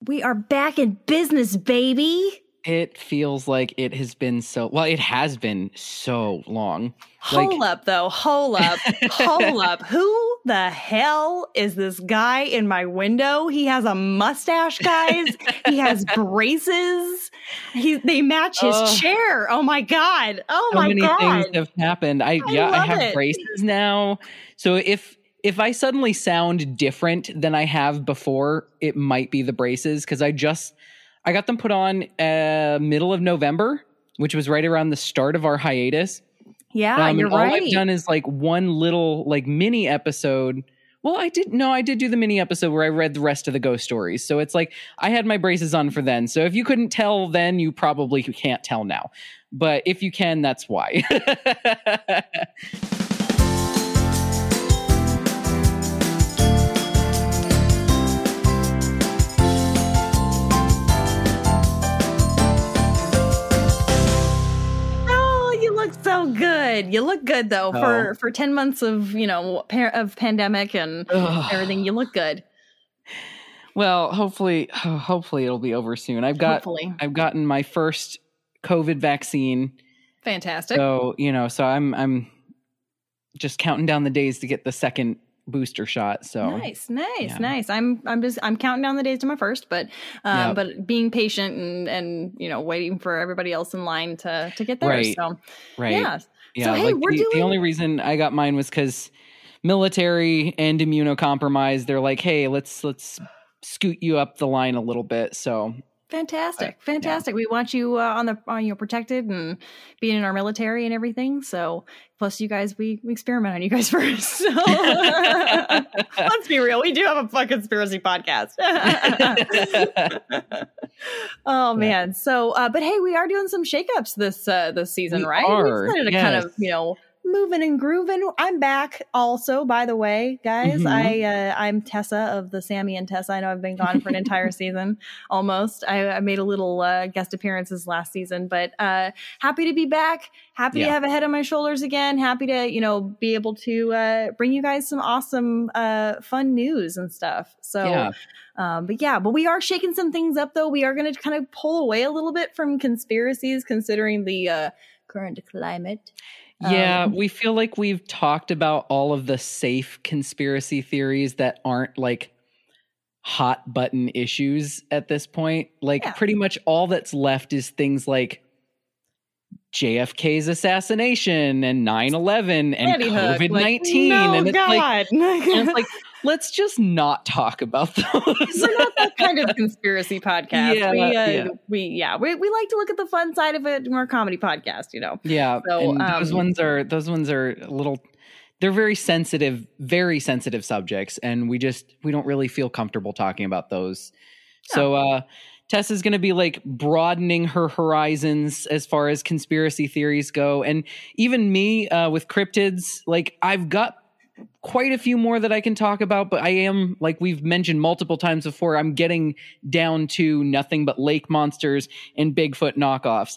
We are back in business, baby. It feels like it has been it has been so long. Hold up, though. Hold up. Hold up. Who the hell is this guy in my window? He has a mustache, guys. He has braces. They match his chair. Oh, my God. Oh, my God. So many things have happened. I have braces now. So if I suddenly sound different than I have before, it might be the braces, because I got them put on middle of November, which was right around the start of our hiatus. Yeah, you're right. All I've done is like one little like mini episode. Well, I did do the mini episode where I read the rest of the ghost stories. So it's like I had my braces on for then. So if you couldn't tell then, you probably can't tell now. But if you can, that's why. So good. You look good though for 10 months of, of pandemic and everything. You look good. Well, hopefully it'll be over soon. I've gotten my first COVID vaccine. Fantastic. So, so I'm just counting down the days to get the second booster shot. So nice. I'm counting down the days to my first, but being patient and waiting for everybody else in line to get there. Right. So right. Yeah. So hey, the only reason I got mine was because military and immunocompromised. They're like, hey, let's scoot you up the line a little bit. So fantastic. Yeah. We want you on protected and being in our military and everything. So plus you guys, we experiment on you guys first. So let's be real. We do have a fun conspiracy podcast. Oh man. So, but hey, we are doing some shakeups this season, right? We're excited to kind of, moving and grooving. I'm back also, by the way, guys. Mm-hmm. I'm Tessa of the Sammy and Tessa. I know I've been gone for an entire season almost. I made a little guest appearances last season, but happy to be back. Happy to have a head on my shoulders again. Happy to, be able to bring you guys some awesome fun news and stuff. So but we are shaking some things up though. We are going to kind of pull away a little bit from conspiracies considering the current climate. Yeah, we feel like we've talked about all of the safe conspiracy theories that aren't like hot button issues at this point. Like pretty much all that's left is things like JFK's assassination and 9/11 and COVID-19. It's like, let's just not talk about those. We're not that kind of conspiracy podcast. We like to look at the fun side of it. We're a comedy podcast, Yeah. So those ones are a little, they're very sensitive subjects, and we don't really feel comfortable talking about those. Yeah. So Tessa's going to be like broadening her horizons as far as conspiracy theories go. And even me with cryptids, like I've got quite a few more that I can talk about, but I am, like we've mentioned multiple times before, I'm getting down to nothing but lake monsters and Bigfoot knockoffs.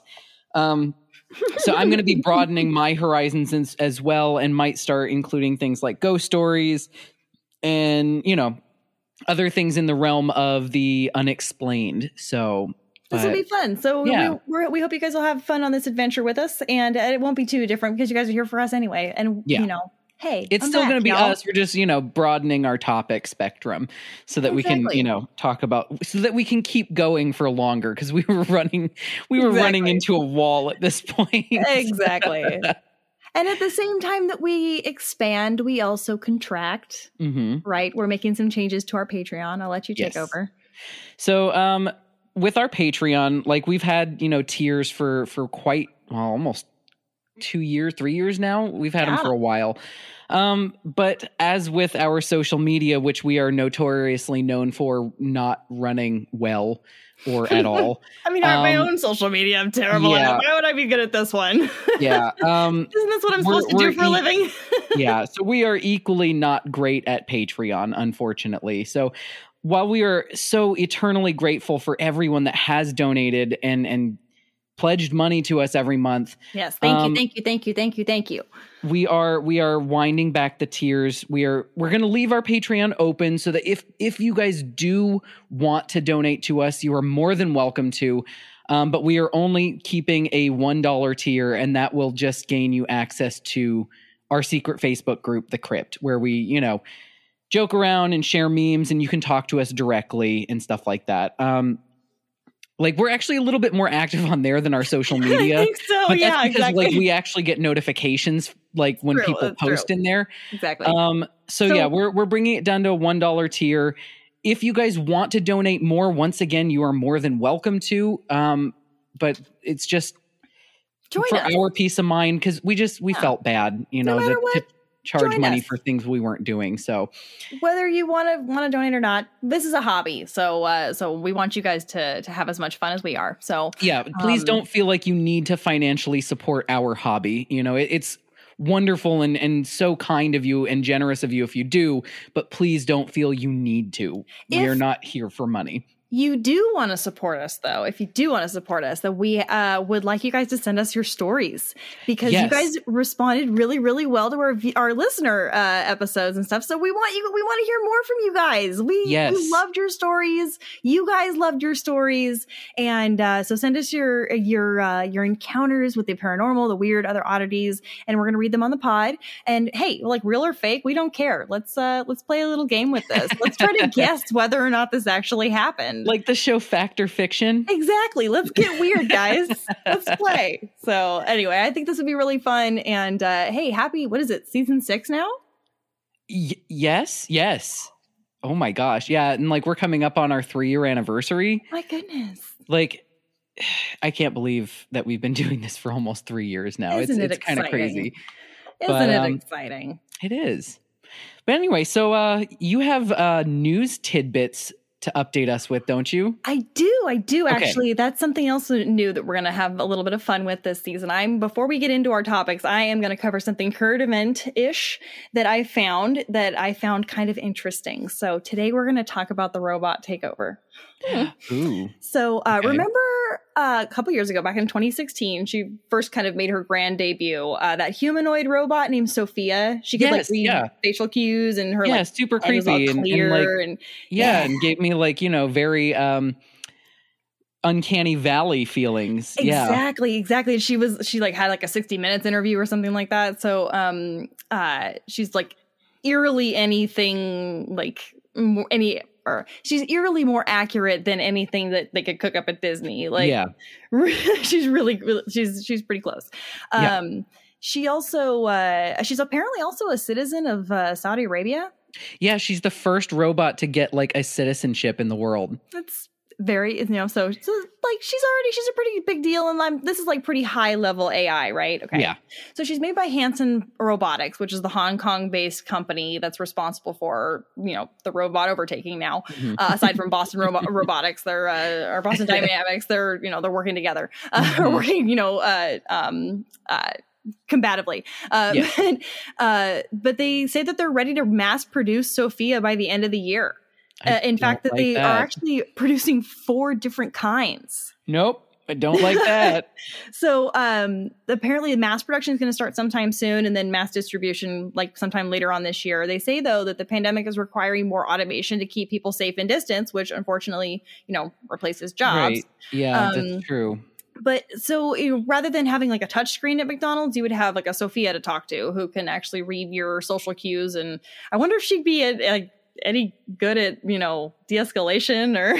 So I'm going to be broadening my horizons as well, and might start including things like ghost stories and, other things in the realm of the unexplained. So this will be fun. So we hope you guys will have fun on this adventure with us, and it won't be too different because you guys are here for us anyway. And hey, it's still going to be us. We're just, broadening our topic spectrum so that we can, talk about, so that we can keep going for longer, because we were running into a wall at this point. Exactly. And at the same time that we expand, we also contract, right? We're making some changes to our Patreon. I'll let you take over. So with our Patreon, like we've had, tiers for quite, almost 2 years, 3 years now. We've had them for a while. But as with our social media, which we are notoriously known for not running well or at all. I mean, my own social media, I'm terrible at it. Why would I be good at this one? Yeah. Isn't this what I'm supposed to do for a living? Yeah. So we are equally not great at Patreon, unfortunately. So while we are so eternally grateful for everyone that has donated and pledged money to us every month. Yes. Thank you. We are winding back the tiers. We're going to leave our Patreon open so that if you guys do want to donate to us, you are more than welcome to. But we are only keeping a $1 tier, and that will just gain you access to our secret Facebook group, The Crypt, where we, joke around and share memes, and you can talk to us directly and stuff like that. We're actually a little bit more active on there than our social media. I think so. But yeah, that's because, exactly. we actually get notifications when people post in there. Exactly. So we're bringing it down to a $1 tier. If you guys want to donate more, once again, you are more than welcome to. But it's just Join for us. Our peace of mind, because we felt bad, to charge money for things we weren't doing. So whether you want to donate or not, this is a hobby. So we want you guys to have as much fun as we are. So yeah, please don't feel like you need to financially support our hobby. It's wonderful and so kind of you and generous of you if you do, but please don't feel you need to. We are not here for money. You do want to support us, though. If you do want to support us, that we would like you guys to send us your stories, because you guys responded really, really well to our listener episodes and stuff. So we want to hear more from you guys. We loved your stories. You guys loved your stories, and so send us your encounters with the paranormal, the weird, other oddities, and we're gonna read them on the pod. And hey, real or fake, we don't care. Let's play a little game with this. Let's try to guess whether or not this actually happened. Like the show Fact or Fiction. Exactly. Let's get weird, guys. Let's play. So anyway, I think this would be really fun. And hey, what is it? Season 6 now? Yes. Oh my gosh. Yeah. And we're coming up on our 3-year anniversary. My goodness. I can't believe that we've been doing this for almost 3 years now. Isn't it's kind of crazy. Isn't it exciting? It is. But anyway, so you have news tidbits to update us with, don't you? I do actually. Okay. That's something else new that we're going to have a little bit of fun with this season. Before we get into our topics, I am going to cover something current event-ish that I found kind of interesting. So today we're going to talk about the robot takeover. Ooh. So remember a couple years ago, back in 2016, she first kind of made her grand debut. That humanoid robot named Sophia. She could read facial cues, and her super creepy and gave me very uncanny valley feelings. Exactly. She had a 60 Minutes interview or something like that. So she's eerily she's eerily more accurate than anything that they could cook up at Disney. She's she's pretty close. She also she's apparently also a citizen of Saudi Arabia. Yeah, she's the first robot to get a citizenship in the world. That's very, so she's a pretty big deal, and this is pretty high level AI, right? Okay. Yeah. So she's made by Hanson Robotics, which is the Hong Kong based company that's responsible for the robot overtaking now. Mm-hmm. Aside from Boston Robotics, they're or Boston Dynamics, they're working together, working combatively. But they say that they're ready to mass produce Sophia by the end of the year. In fact, that they are actually producing 4 different kinds. Nope, I don't like that. So apparently mass production is going to start sometime soon, and then mass distribution sometime later on this year. They say, though, that the pandemic is requiring more automation to keep people safe and distance, which unfortunately, replaces jobs. Right. Yeah, that's true. But so rather than having a touch screen at McDonald's, you would have a Sophia to talk to who can actually read your social cues. And I wonder if she'd be any good at de-escalation or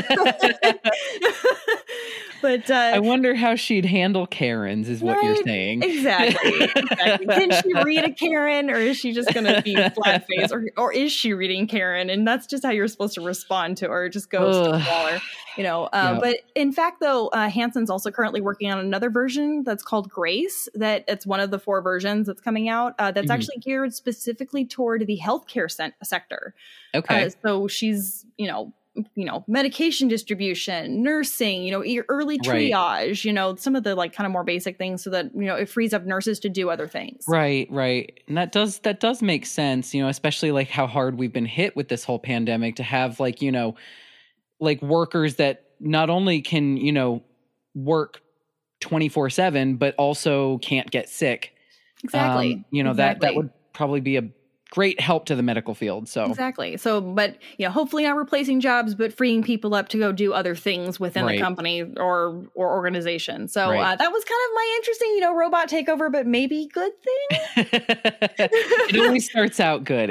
but I wonder how she'd handle Karens is what you're saying. Exactly. Can she read a Karen, or is she just gonna be flat face, or is she reading Karen and that's just how you're supposed to respond to her, just go stonewall her, But in fact, though, Hanson's also currently working on another version that's called Grace, that it's one of the 4 versions that's coming out that's actually geared specifically toward the healthcare sector. Okay. So she's medication distribution, nursing, early triage, some of the kind of more basic things, so that it frees up nurses to do other things. Right. And that does make sense, especially how hard we've been hit with this whole pandemic, to have workers that not only can work 24/7, but also can't get sick. Exactly. That would probably be a great help to the medical field. So exactly. So, but hopefully not replacing jobs, but freeing people up to go do other things within the company or organization. So that was kind of my interesting, robot takeover, but maybe good thing. It always starts out good.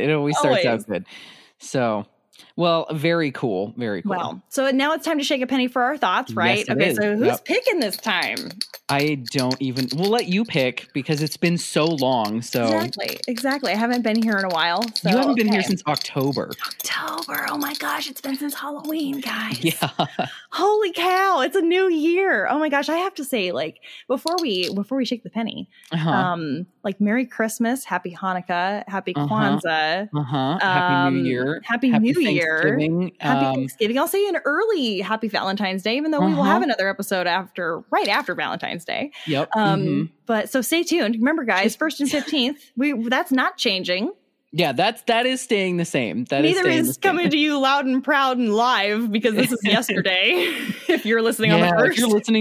So, well, very cool. Very cool. Well, so now it's time to shake a penny for our thoughts, right? Yes, okay, so who's picking this time? We'll let you pick because it's been so long. So Exactly. I haven't been here in a while. So, you haven't been here since October. Oh my gosh. It's been since Halloween, guys. Yeah. Holy cow. It's a new year. Oh my gosh. I have to say, before we shake the penny, Merry Christmas, Happy Hanukkah, Happy Kwanzaa, Happy New Year. Happy New Year. Happy Thanksgiving. I'll say an early Happy Valentine's Day, even though we will have another episode right after Valentine's Day. Yep. But so stay tuned. Remember, guys, 1st and 15th, that's not changing. Yeah, that is staying the same. Neither is coming to you loud and proud and live because this is yesterday. If you're listening on the 1st.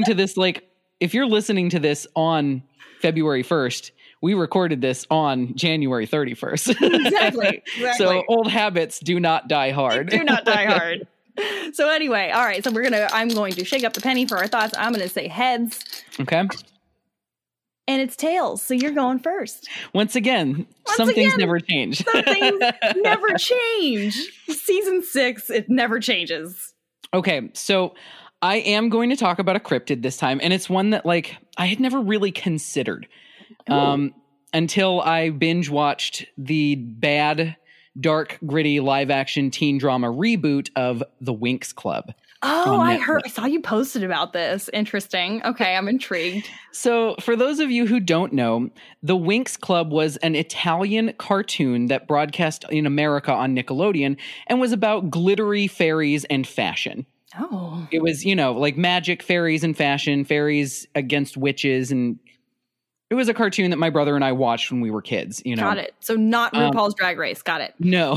If you're listening to this on February 1st, we recorded this on January 31st. Exactly. So old habits do not die hard. They do not die hard. So anyway, all right. So I'm going to shake up the penny for our thoughts. I'm going to say heads. Okay. And it's tails. So you're going first. Once again, some things never change. Some things never change. Season 6, it never changes. Okay. So I am going to talk about a cryptid this time. And it's one that I had never really considered until I binge watched the bad, dark, gritty live action teen drama reboot of The Winx Club. Oh, I saw you posted about this. Interesting. Okay, I'm intrigued. So for those of you who don't know, The Winx Club was an Italian cartoon that broadcast in America on Nickelodeon and was about glittery fairies and fashion. Oh. It was, magic, fairies, and fashion, fairies against witches, and it was a cartoon that my brother and I watched when we were kids, Got it. So not RuPaul's Drag Race. Got it. No.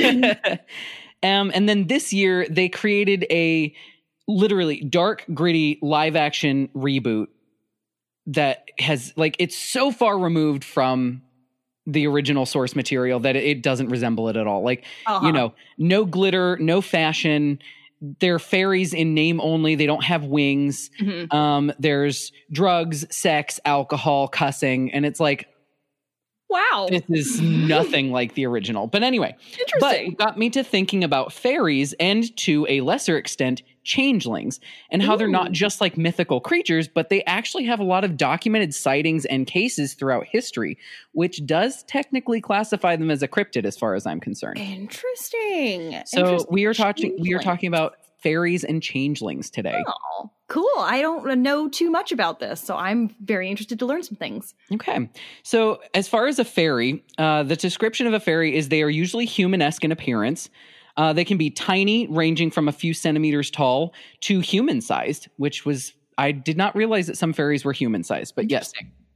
And then this year they created a literally dark, gritty live action reboot that has it's so far removed from the original source material that it doesn't resemble it at all. No glitter, no fashion. They're fairies in name only. They don't have wings. Mm-hmm. There's drugs, sex, alcohol, cussing. And it's wow, this is nothing like the original. But anyway, but it got me to thinking about fairies and, to a lesser extent, changelings and how they're not just mythical creatures, but they actually have a lot of documented sightings and cases throughout history, which does technically classify them as a cryptid as far as I'm concerned. Interesting. So we are talking about fairies and changelings today. Oh, cool. I don't know too much about this, so I'm very interested to learn some things. Okay. So as far as a fairy, the description of a fairy is they are usually human-esque in appearance. They can be tiny, ranging from a few centimeters tall to human-sized, I did not realize that some fairies were human-sized, but yes.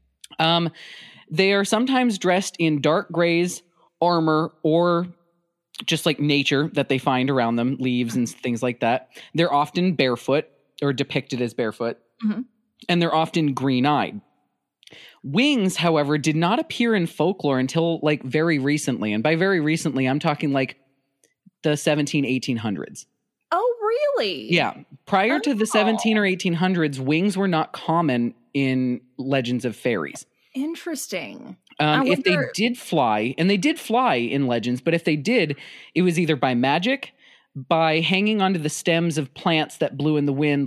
They are sometimes dressed in dark grays, armor, or just nature that they find around them, leaves and things like that. They're often barefoot or depicted as barefoot, and they're often green-eyed. Wings, however, did not appear in folklore until very recently. And by very recently, I'm talking the 1800s. Oh, really? Yeah. Prior to the 17 or 1800s, wings were not common in legends of fairies. Interesting. If they did fly, and they did fly in legends, but if they did, it was either by magic, by hanging onto the stems of plants that blew in the wind,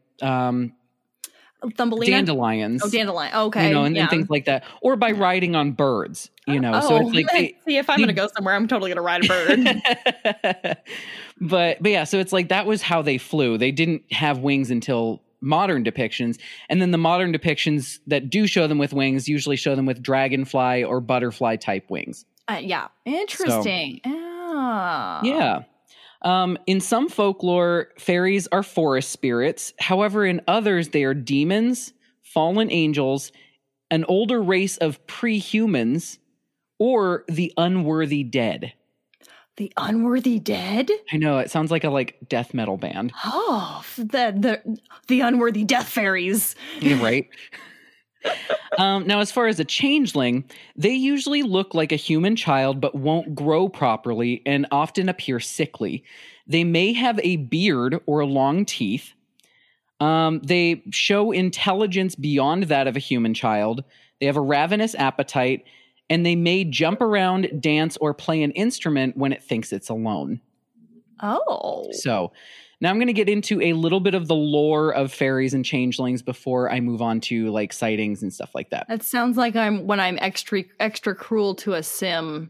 Thumbelina? Dandelions. Oh, dandelion. Okay. And things like that. Or by riding on birds, So it's see, if I'm going to go somewhere, I'm totally going to ride a bird. but yeah, so it's that was how they flew. They didn't have wings until modern depictions. And then the modern depictions that do show them with wings usually show them with dragonfly or butterfly type wings. Yeah. Interesting. Yeah. In some folklore, fairies are forest spirits. However, in others, they are demons, fallen angels, an older race of pre-humans, or the unworthy dead. The Unworthy Dead? I know, it sounds like a death metal band. Oh, the Unworthy Death Fairies. Yeah, right. Now, as far as a changeling, they usually look like a human child but won't grow properly and often appear sickly. They may have a beard or long teeth. They show intelligence beyond that of a human child. They have a ravenous appetite, and they may jump around, dance, or play an instrument when it thinks it's alone. Oh. So now I'm going to get into a little bit of the lore of fairies and changelings before I move on to sightings and stuff like that. That sounds like I'm extra cruel to a sim.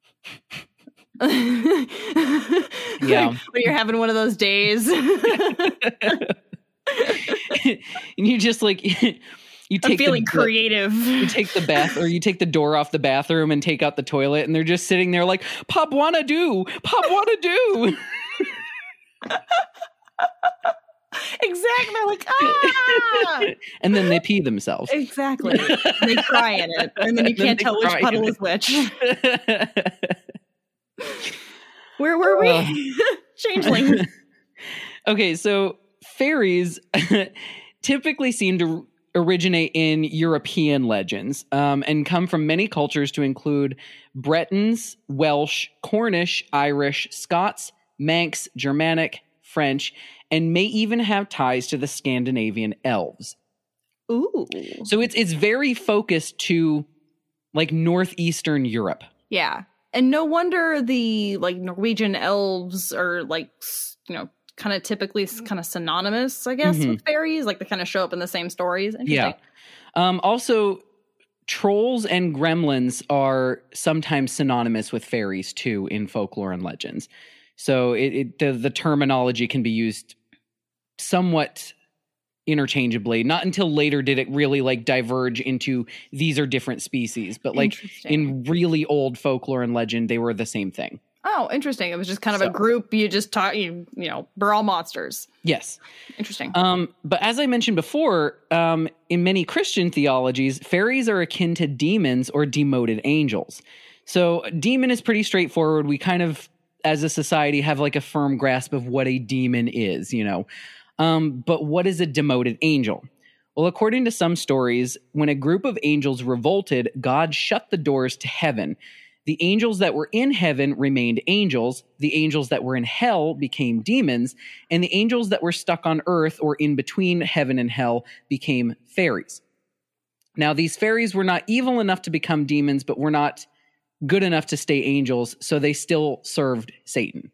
Yeah. When you're having one of those days. And you just you take I'm feeling creative. You take the bath, or you take the door off the bathroom and take out the toilet, and they're just sitting there like, "Pop wanna do, Pop wanna do." Exactly. They're like, ah! And then they pee themselves. Exactly. They cry in it, and then you can't tell which puddle is which. Where were we? Changeling. Okay, so fairies typically seem to originate in European legends and come from many cultures to include Bretons, Welsh, Cornish, Irish, Scots, Manx, Germanic, French, and may even have ties to the Scandinavian elves. Ooh. So it's very focused to northeastern Europe. Yeah. And no wonder the Norwegian elves are kind of typically kind of synonymous, I guess, with fairies. They kind of show up in the same stories. Yeah. Also, trolls and gremlins are sometimes synonymous with fairies too in folklore and legends. So the terminology can be used somewhat interchangeably. Not until later did it really diverge into these are different species. But in really old folklore and legend, they were the same thing. Oh, interesting. It was just kind of a group. You just taught, we're all monsters. Yes. Interesting. But as I mentioned before, in many Christian theologies, fairies are akin to demons or demoted angels. So demon is pretty straightforward. We kind of, as a society, have a firm grasp of what a demon is, But what is a demoted angel? Well, according to some stories, when a group of angels revolted, God shut the doors to heaven. The angels that were in heaven remained angels. The angels that were in hell became demons. And the angels that were stuck on earth or in between heaven and hell became fairies. Now, these fairies were not evil enough to become demons, but were not good enough to stay angels, so they still served Satan.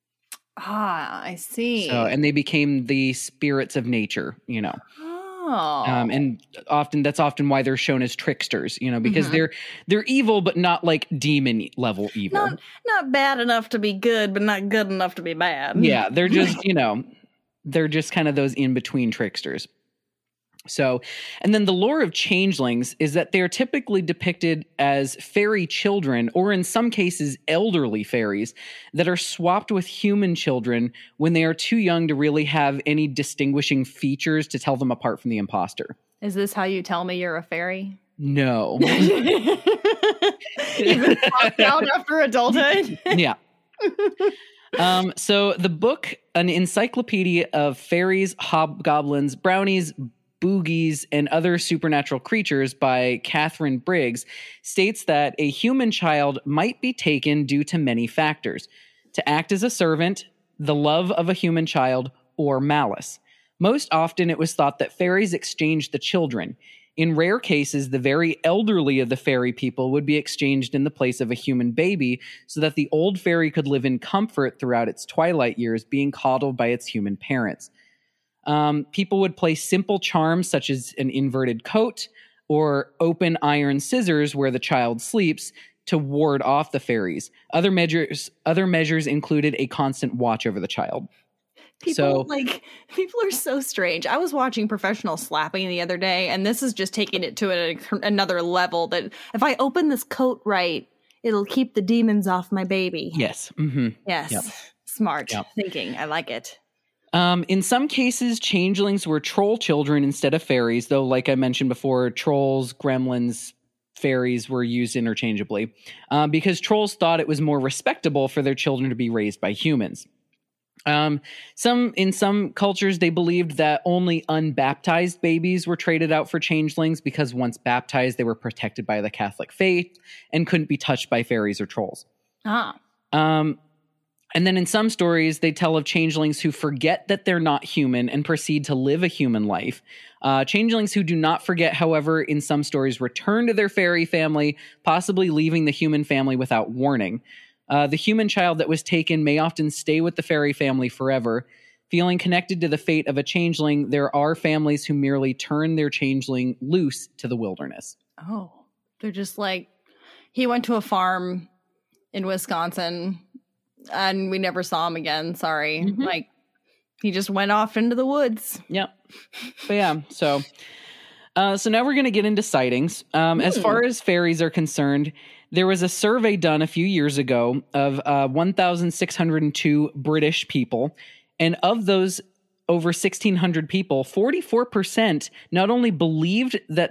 Ah, I see. So, and they became the spirits of nature, Oh. And that's often why they're shown as tricksters, because they're evil, but not demon level evil. Not bad enough to be good, but not good enough to be bad. Yeah, they're just, they're just kind of those in-between tricksters. So, and then the lore of changelings is that they're typically depicted as fairy children, or in some cases, elderly fairies that are swapped with human children when they are too young to really have any distinguishing features to tell them apart from the imposter. Is this how you tell me you're a fairy? No. You've been swapped out after adulthood? Yeah. So the book, An Encyclopedia of Fairies, Hobgoblins, Brownies, Boogies, and Other Supernatural Creatures by Catherine Briggs, states that a human child might be taken due to many factors: to act as a servant, the love of a human child, or malice. Most often it was thought that fairies exchanged the children. In rare cases, the very elderly of the fairy people would be exchanged in the place of a human baby so that the old fairy could live in comfort throughout its twilight years, being coddled by its human parents. People would place simple charms such as an inverted coat or open iron scissors where the child sleeps to ward off the fairies. Other measures included a constant watch over the child. People are so strange. I was watching professional slapping the other day, and this is just taking it to another level, that if I open this coat right, it'll keep the demons off my baby. Yes. Mm-hmm. Yes. Yep. Smart thinking. I like it. In some cases, changelings were troll children instead of fairies, though, like I mentioned before, trolls, gremlins, fairies were used interchangeably because trolls thought it was more respectable for their children to be raised by humans. In some cultures, they believed that only unbaptized babies were traded out for changelings because once baptized, they were protected by the Catholic faith and couldn't be touched by fairies or trolls. And then in some stories, they tell of changelings who forget that they're not human and proceed to live a human life. Changelings who do not forget, however, in some stories return to their fairy family, possibly leaving the human family without warning. The human child that was taken may often stay with the fairy family forever. Feeling connected to the fate of a changeling, there are families who merely turn their changeling loose to the wilderness. Oh, they're just like, he went to a farm in Wisconsin and we never saw him again. Sorry. Mm-hmm. Like, he just went off into the woods. Yep. But yeah, so now we're going to get into sightings. As far as fairies are concerned, there was a survey done a few years ago of 1,602 British people. And of those over 1,600 people, 44% not only believed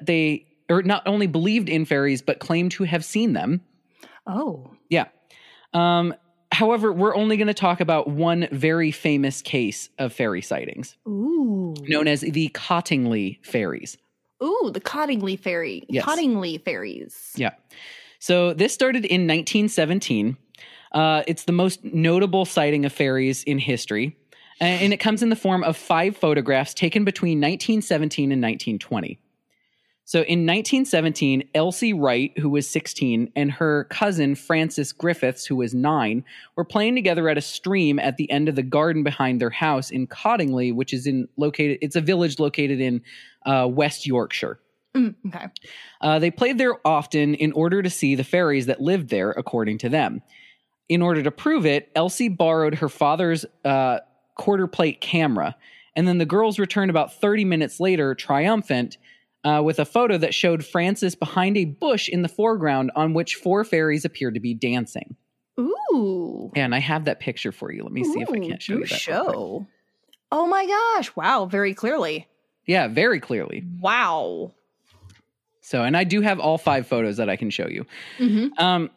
in fairies, but claimed to have seen them. Oh. Yeah. However, we're only going to talk about one very famous case of fairy sightings. Ooh. Known as the Cottingley fairies. Ooh, the Cottingley fairy. Yes. Cottingley fairies. Yeah. So this started in 1917. It's the most notable sighting of fairies in history. And it comes in the form of 5 photographs taken between 1917 and 1920. So in 1917, Elsie Wright, who was 16, and her cousin Frances Griffiths, who was 9, were playing together at a stream at the end of the garden behind their house in Cottingley, which is it's a village located in West Yorkshire. Okay. They played there often in order to see the fairies that lived there, according to them. In order to prove it, Elsie borrowed her father's quarter plate camera, and then the girls returned about 30 minutes later, triumphant, with a photo that showed Frances behind a bush in the foreground on which 4 fairies appeared to be dancing. Ooh. Yeah, and I have that picture for you. Let me see if I can't show you that. Show. Oh my gosh. Wow. Very clearly. Yeah, very clearly. Wow. So, and I do have all 5 photos that I can show you. Mm-hmm.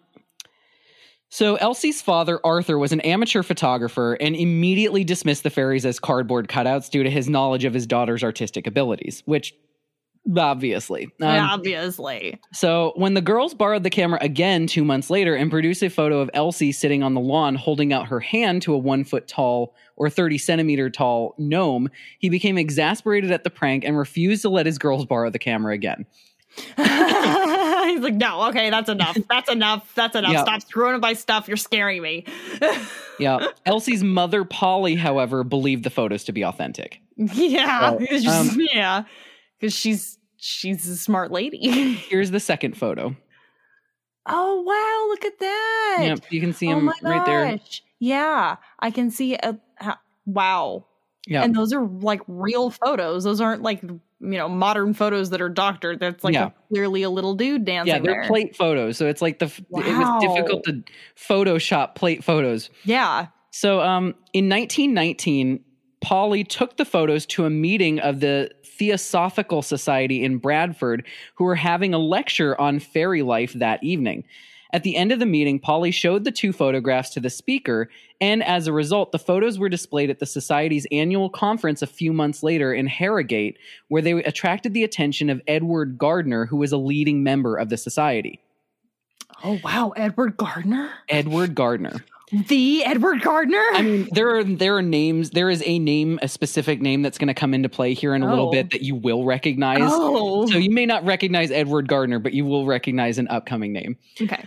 So Elsie's father, Arthur, was an amateur photographer and immediately dismissed the fairies as cardboard cutouts due to his knowledge of his daughter's artistic abilities, which obviously. Obviously. So when the girls borrowed the camera again 2 months later and produced a photo of Elsie sitting on the lawn holding out her hand to a 1 foot tall or 30 centimeter tall gnome, he became exasperated at the prank and refused to let his girls borrow the camera again. He's like, no, okay, that's enough. That's enough. Yep. Stop screwing up my stuff. You're scaring me. Yeah. Elsie's mother, Polly, however, believed the photos to be authentic. Yeah. Because she's a smart lady. Here's the second photo. Oh, wow. Look at that. Yep. You can see him right there. Yeah. I can see. Wow. Yeah. And those are like real photos. Those aren't like, modern photos that are doctored. That's like clearly a little dude dancing. Yeah, they're plate photos. So it's like it was difficult to Photoshop plate photos. Yeah. So in 1919, Polly took the photos to a meeting of the Theosophical Society in Bradford, who were having a lecture on fairy life that evening. At the end of the meeting, Polly showed the 2 photographs to the speaker, and as a result, the photos were displayed at the Society's annual conference a few months later in Harrogate, where they attracted the attention of Edward Gardner, who was a leading member of the Society. Oh, wow. Edward Gardner? Edward Gardner. The Edward Gardner? I mean, there are names. There is a specific name that's going to come into play here in a little bit that you will recognize. Oh. So you may not recognize Edward Gardner, but you will recognize an upcoming name. Okay.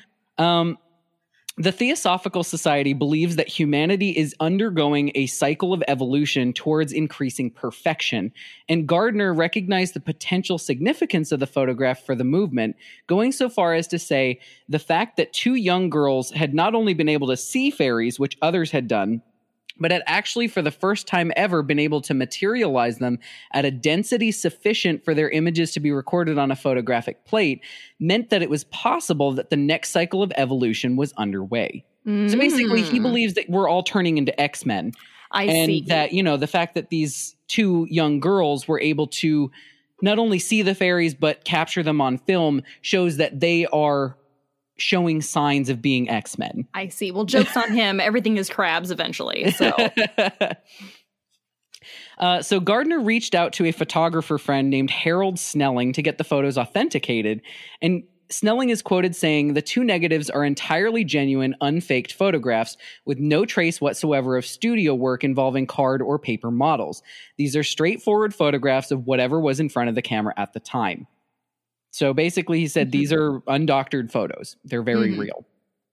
The Theosophical Society believes that humanity is undergoing a cycle of evolution towards increasing perfection, and Gardner recognized the potential significance of the photograph for the movement, going so far as to say the fact that 2 young girls had not only been able to see fairies, which others had done, but had actually for the first time ever been able to materialize them at a density sufficient for their images to be recorded on a photographic plate, meant that it was possible that the next cycle of evolution was underway. So basically, he believes that we're all turning into X-Men. I see. That, the fact that these 2 young girls were able to not only see the fairies, but capture them on film shows that they are showing signs of being X-Men. I see. Well, joke's on him. Everything is crabs eventually. So Gardner reached out to a photographer friend named Harold Snelling to get the photos authenticated. And Snelling is quoted saying, "The two negatives are entirely genuine, unfaked photographs with no trace whatsoever of studio work involving card or paper models. These are straightforward photographs of whatever was in front of the camera at the time." So basically he said, these are undoctored photos. They're very real.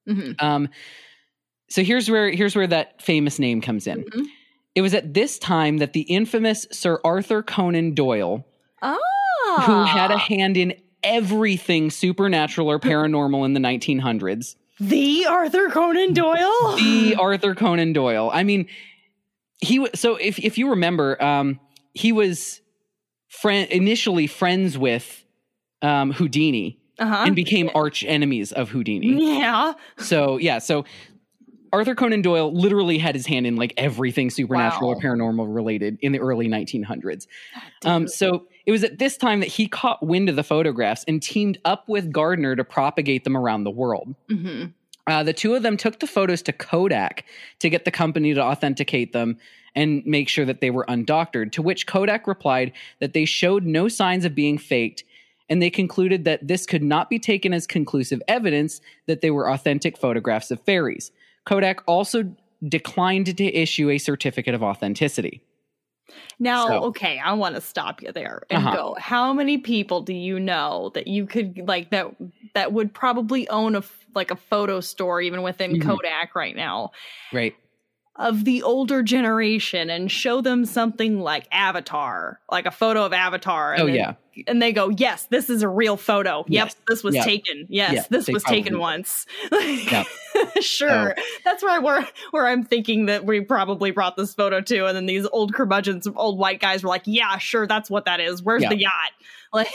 So here's where that famous name comes in. It was at this time that the infamous Sir Arthur Conan Doyle, who had a hand in everything supernatural or paranormal in the 1900s. The Arthur Conan Doyle? The Arthur Conan Doyle. I mean, so if you remember, he was initially friends with Houdini and became arch enemies of Houdini. Yeah. So Arthur Conan Doyle literally had his hand in like everything supernatural or paranormal related in the early 1900s. So it was at this time that he caught wind of the photographs and teamed up with Gardner to propagate them around the world. The two of them took the photos to Kodak to get the company to authenticate them and make sure that they were undoctored, to which Kodak replied that they showed no signs of being faked, and they concluded that this could not be taken as conclusive evidence that they were authentic photographs of fairies. Kodak also declined to issue a certificate of authenticity. Now, okay, I want to stop you there and go, how many people do you know that you could, like, that would probably own a photo store even within Kodak right now? Right. Of the older generation, and show them something like Avatar, like a photo of Avatar. And and they go, yes, this is a real photo. Yep, this was taken. Yes, this was taken once. Sure. That's where I'm thinking that we probably brought this photo to, and then these old curmudgeons, old white guys were like, yeah, sure, that's what that is. Where's the yacht? Like,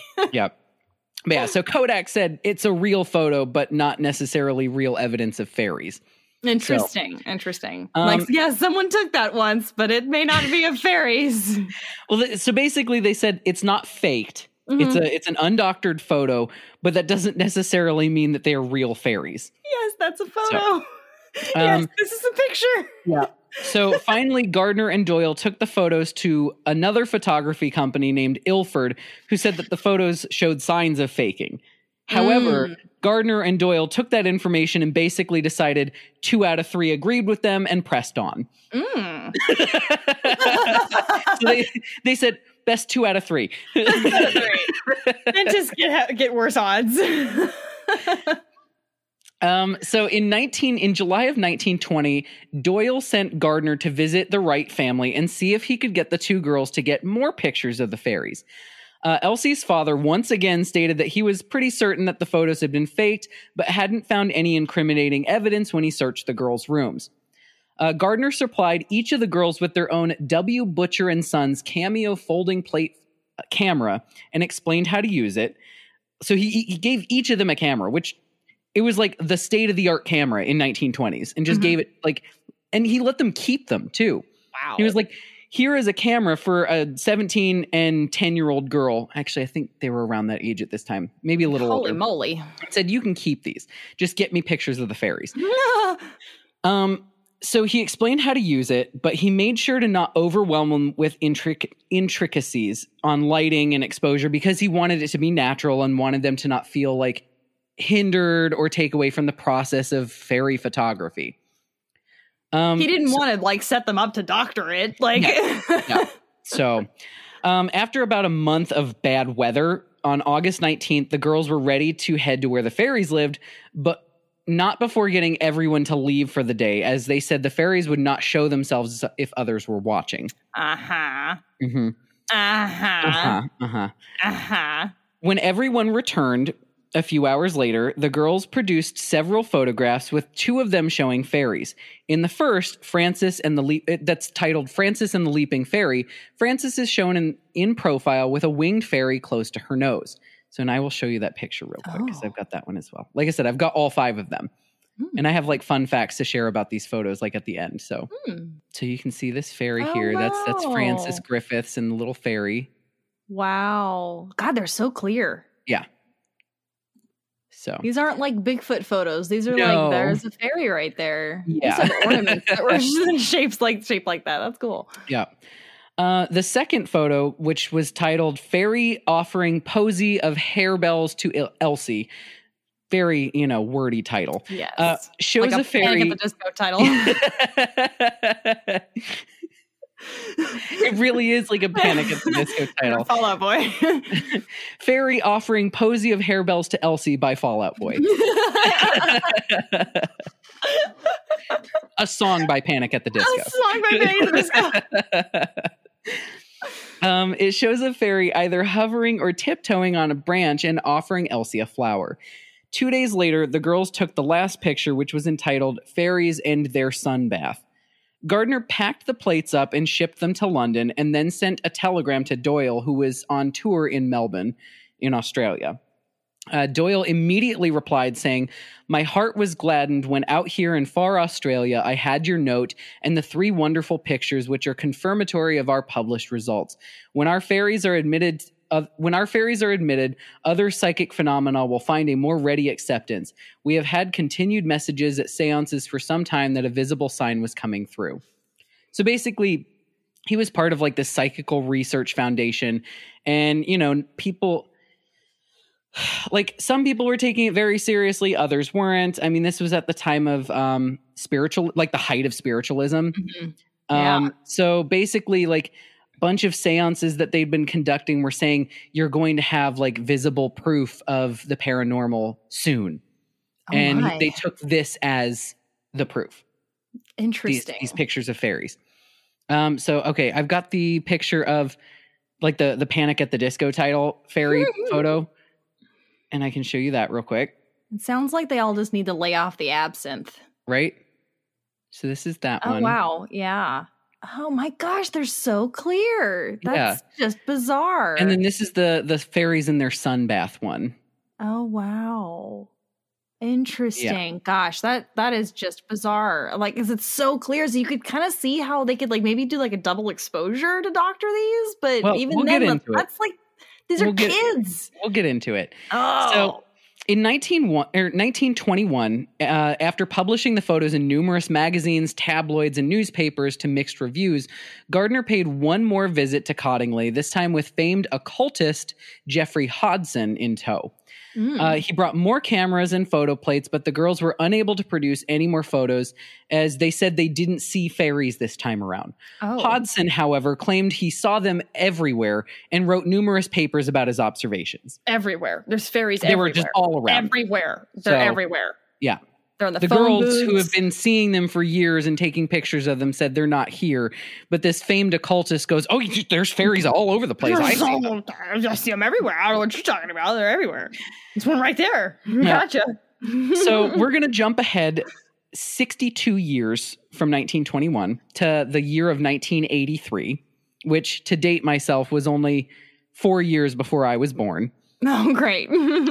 so Kodak said it's a real photo, but not necessarily real evidence of fairies. Interesting. Someone took that once, but it may not be of fairies. Well, so basically they said it's not faked. It's an undoctored photo, but that doesn't necessarily mean that they are real fairies. Yes, that's a photo. Yes, this is a picture. Yeah. So finally, Gardner and Doyle took the photos to another photography company named Ilford, who said that the photos showed signs of faking. However, Gardner and Doyle took that information and basically decided 2 out of 3 agreed with them and pressed on. So they said, best 2 out of 3. And just get worse odds. So in July of 1920, Doyle sent Gardner to visit the Wright family and see if he could get the two girls to get more pictures of the fairies. Elsie's father once again stated that he was pretty certain that the photos had been faked, but hadn't found any incriminating evidence when he searched the girls' rooms. Gardner supplied each of the girls with their own W. Butcher and Sons Cameo folding plate camera and explained how to use it. So he gave each of them a camera, which it was like the state-of-the-art camera in 1920s, and just gave it and he let them keep them too. Wow. He was like, here is a camera for a 17 and 10-year-old girl. Actually, I think they were around that age at this time. Maybe a little older. Holy moly. Said, you can keep these. Just get me pictures of the fairies. So he explained how to use it, but he made sure to not overwhelm them with intricacies on lighting and exposure because he wanted it to be natural and wanted them to not feel like hindered or take away from the process of fairy photography. He didn't want to set them up to doctor it. No. So after about a month of bad weather, on August 19th, the girls were ready to head to where the fairies lived, but not before getting everyone to leave for the day, as they said the fairies would not show themselves if others were watching. When everyone returned a few hours later, the girls produced several photographs with 2 of them showing fairies. In the first, that's titled Frances and the Leaping Fairy, Frances is shown in profile with a winged fairy close to her nose. So, and I will show you that picture real quick because I've got that one as well. Like I said, I've got all 5 of them. And I have fun facts to share about these photos at the end. So you can see this fairy here. Wow. That's Frances Griffiths and the little fairy. Wow. God, they're so clear. Yeah. So these aren't like Bigfoot photos. These are like, there's a fairy right there. Yeah. These have ornaments that were shaped like that. That's cool. Yeah. The second photo, which was titled "Fairy Offering Posy of Harebells to Elsie," very wordy title. Yes, shows like a fairy. Panic at the Disco title. It really is like a Panic at the Disco title. Fall Out Boy. Fairy offering Posy of Harebells to Elsie by Fall Out Boy. A song by Panic at the Disco. A song by Panic at the Disco. It shows a fairy either hovering or tiptoeing on a branch and offering Elsie a flower. 2 days later, the girls took the last picture, which was entitled "Fairies and Their Sun Bath." Gardner packed the plates up and shipped them to London and then sent a telegram to Doyle, who was on tour in Melbourne in Australia. Doyle immediately replied saying, "My heart was gladdened when out here in far Australia I had your note and the 3 wonderful pictures which are confirmatory of our published results. When our fairies are admitted, other psychic phenomena will find a more ready acceptance. We have had continued messages at seances for some time that a visible sign was coming through." So basically, he was part of like the Psychical Research Foundation, and people. Like, some people were taking it very seriously, others weren't. I mean, this was at the time of the height of spiritualism. Mm-hmm. Yeah. So basically, like, a bunch of seances that they'd been conducting were saying you're going to have like visible proof of the paranormal soon. They took this as the proof. Interesting. These pictures of fairies. Okay, I've got the picture of like the Panic at the Disco title fairy photo. And I can show you that real quick. It sounds like they all just need to lay off the absinthe. Right? So this is that one. Oh, wow. Yeah. Oh, my gosh. They're so clear. That's just bizarre. And then this is the fairies in their sun bath one. Oh, wow. Interesting. Yeah. Gosh, that is just bizarre. Like, because it's so clear. So you could kind of see how they could like maybe do like a double exposure to doctor these. But even then, that's like, these are kids. We'll get into it. Oh. So in 1921, after publishing the photos in numerous magazines, tabloids, and newspapers to mixed reviews, Gardner paid one more visit to Cottingley, this time with famed occultist Geoffrey Hodson in tow. He brought more cameras and photo plates, but the girls were unable to produce any more photos, as they said they didn't see fairies this time around. Oh. Hodson, however, claimed he saw them everywhere and wrote numerous papers about his observations. Everywhere. There's fairies everywhere. They were just all around. Everywhere. They're everywhere. Yeah. They're in the girls booths. who have been seeing them for years and taking pictures of them said they're not here. But this famed occultist goes, "Oh, there's fairies all over the place. I see them everywhere. I don't know what you're talking about. They're everywhere. There's one right there. Gotcha." So we're going to jump ahead 62 years from 1921 to the year of 1983, which to date myself was only 4 years before I was born. Oh, great.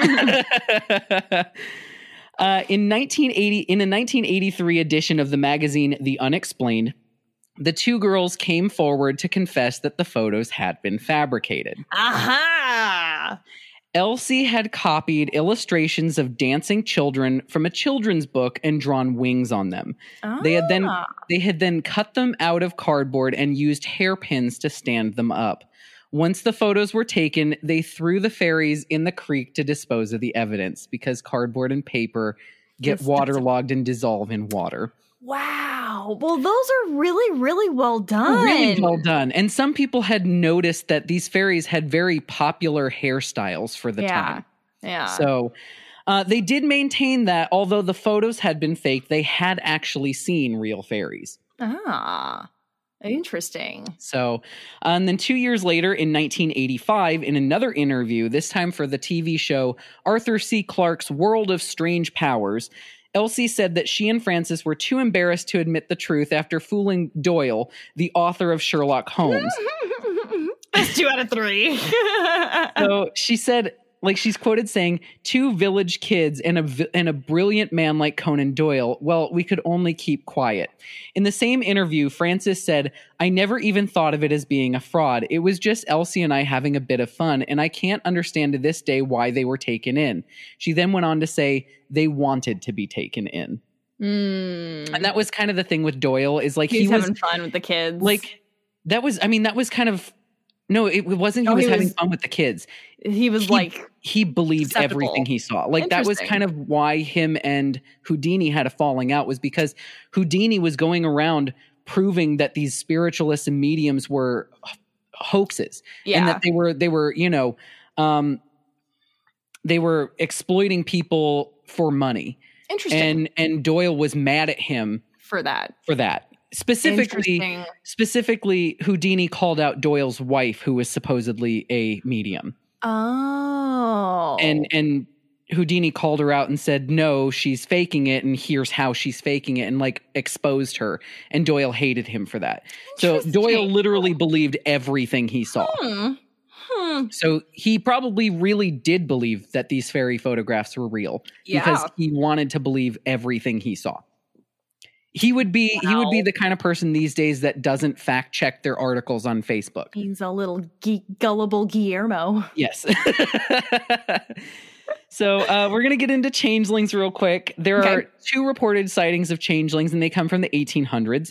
In a 1983 edition of the magazine The Unexplained, the 2 girls came forward to confess that the photos had been fabricated. Aha! Elsie had copied illustrations of dancing children from a children's book and drawn wings on them. Ah. They had then cut them out of cardboard and used hairpins to stand them up. Once the photos were taken, they threw the fairies in the creek to dispose of the evidence because cardboard and paper get waterlogged and dissolve in water. Wow. Well, those are really, really well done. Really well done. And some people had noticed that these fairies had very popular hairstyles for the time. Yeah. So they did maintain that although the photos had been faked, they had actually seen real fairies. Ah. Interesting. So, and then 2 years later in 1985, in another interview, this time for the TV show Arthur C. Clarke's World of Strange Powers, Elsie said that she and Francis were too embarrassed to admit the truth after fooling Doyle, the author of Sherlock Holmes. That's 2 out of 3. So she said, Like she's quoted saying, 2 village kids and a brilliant man like Conan Doyle. Well, we could only keep quiet. In the same interview, Frances said, I never even thought of it as being a fraud. It was just Elsie and I having a bit of fun, and I can't understand to this day why they were taken in. She then went on to say they wanted to be taken in. And that was kind of the thing with Doyle, is like he was having fun with the kids. Like that was kind of, no, it wasn't. He was having fun with the kids. He was he believed acceptable. Everything he saw. Like that was kind of why him and Houdini had a falling out, was because Houdini was going around proving that these spiritualists and mediums were hoaxes, and that they were, they were exploiting people for money. Interesting. And Doyle was mad at him for that. Specifically, Houdini called out Doyle's wife, who was supposedly a medium. Oh. And Houdini called her out and said, no, she's faking it, and here's how she's faking it, and like exposed her. And Doyle hated him for that. So Doyle literally believed everything he saw. So he probably really did believe that these fairy photographs were real, because he wanted to believe everything he saw. He would be the kind of person these days that doesn't fact check their articles on Facebook. He's a little gullible Guillermo. Yes. So we're going to get into changelings real quick. There are 2 reported sightings of changelings, and they come from the 1800s.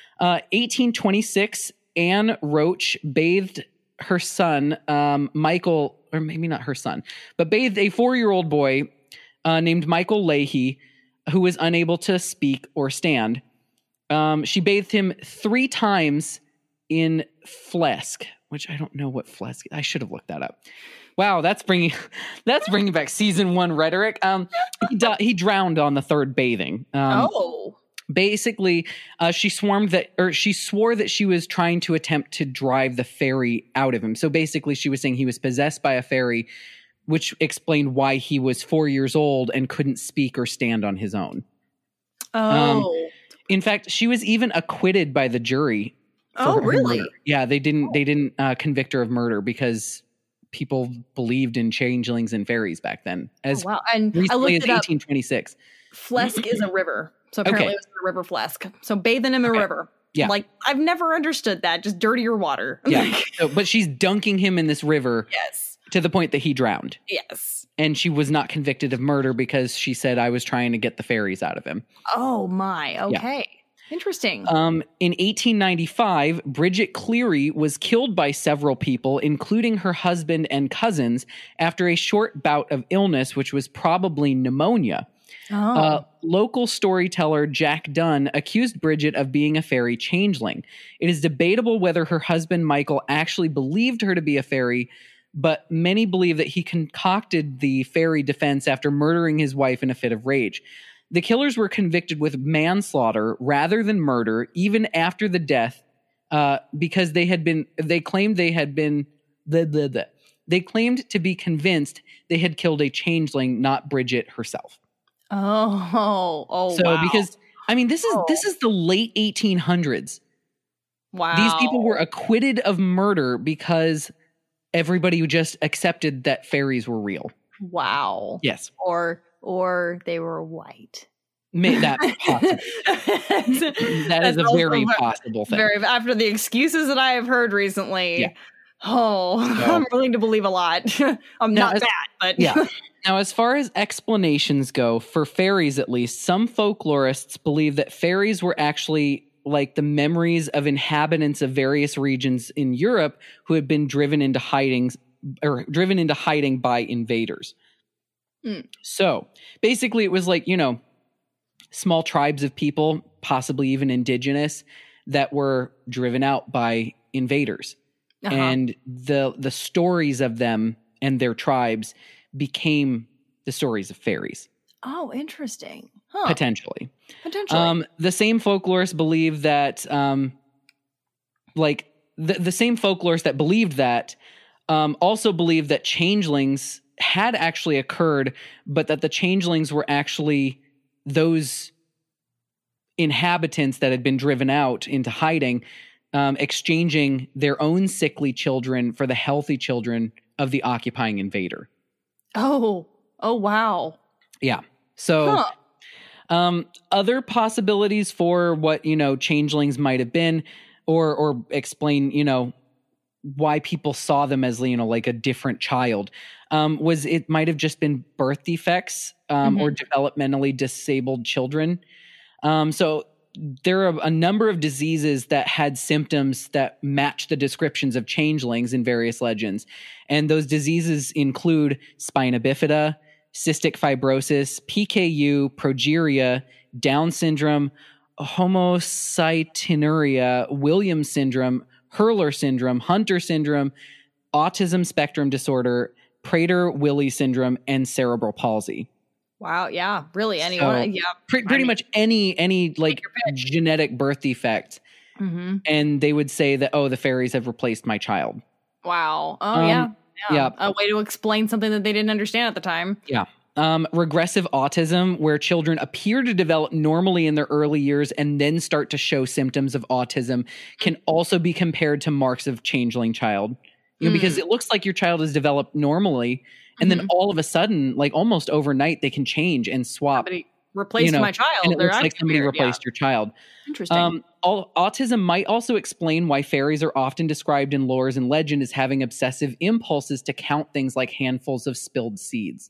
1826, Anne Roach bathed her son, Michael, or maybe not her son, but bathed a 4-year-old boy named Michael Leahy, who was unable to speak or stand. She bathed him 3 times in flesk, which I don't know what flesk. I should have looked that up. Wow, that's bringing back season 1 rhetoric. He drowned on the 3rd bathing. Basically, she swore that she was trying to attempt to drive the fairy out of him. So basically, she was saying he was possessed by a fairy, which explained why he was 4 years old and couldn't speak or stand on his own. In fact, she was even acquitted by the jury. Really? Murder. Yeah, they didn't convict her of murder because people believed in changelings and fairies back then. And I looked it up. 1826. Flesk is a river. So apparently it was the river Flesk. So bathing him in a river. Yeah. Like, I've never understood that. Just dirtier water. Yeah. But she's dunking him in this river. Yes. To the point that he drowned. Yes. And she was not convicted of murder because she said, I was trying to get the fairies out of him. Oh my. Okay. Yeah. Interesting. In 1895, Bridget Cleary was killed by several people, including her husband and cousins, after a short bout of illness, which was probably pneumonia. Local storyteller Jack Dunn accused Bridget of being a fairy changeling. It is debatable whether her husband Michael actually believed her to be a fairy, but many believe that he concocted the fairy defense after murdering his wife in a fit of rage. The killers were convicted with manslaughter rather than murder, even after the death, because they claimed to be convinced they had killed a changeling, not Bridget herself. So wow. Because this is the late 1800s. Wow. These people were acquitted of murder because everybody just accepted that fairies were real. Wow. Yes. Or they were white. Made that possible. That is a very possible thing. After the excuses that I have heard recently, I'm willing to believe a lot. I'm not that, but yeah. Now, as far as explanations go, for fairies at least, some folklorists believe that fairies were actually like the memories of inhabitants of various regions in Europe who had been driven into hiding by invaders. So basically it was like, small tribes of people, possibly even indigenous, that were driven out by invaders. And the stories of them and their tribes became the stories of fairies. Oh, interesting. Potentially. The same folklorists believe that, the same folklorists that believed that also believed that changelings had actually occurred, but that the changelings were actually those inhabitants that had been driven out into hiding, exchanging their own sickly children for the healthy children of the occupying invader. Oh wow. Yeah. So other possibilities for what, changelings might have been, or explain, why people saw them as, like a different child, was it might have just been birth defects, or developmentally disabled children. So there are a number of diseases that had symptoms that match the descriptions of changelings in various legends. And those diseases include spina bifida, cystic fibrosis, PKU, progeria, Down syndrome, homocystinuria, Williams syndrome, Hurler syndrome, Hunter syndrome, autism spectrum disorder, Prader-Willi syndrome, and cerebral palsy. Wow. Yeah. Really. Anyone. So, pretty much any like genetic birth defect. And they would say that, the fairies have replaced my child. Wow. Oh, yeah. A way to explain something that they didn't understand at the time. Yeah. Regressive autism, where children appear to develop normally in their early years and then start to show symptoms of autism, can also be compared to marks of changeling child. Because it looks like your child has developed normally, and then all of a sudden, like almost overnight, they can change and swap. Somebody replaced my child. And it looks like somebody replaced your child. Interesting. Autism might also explain why fairies are often described in lores and legend as having obsessive impulses to count things like handfuls of spilled seeds.